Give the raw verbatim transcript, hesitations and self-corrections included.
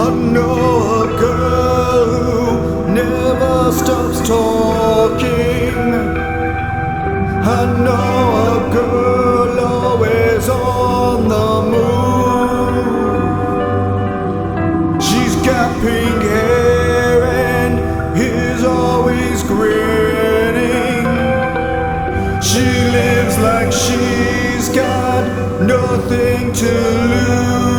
I know a girl who never stops talking. I know a girl always on the move. She's got pink hair and is always grinning. She lives like she's got nothing to lose.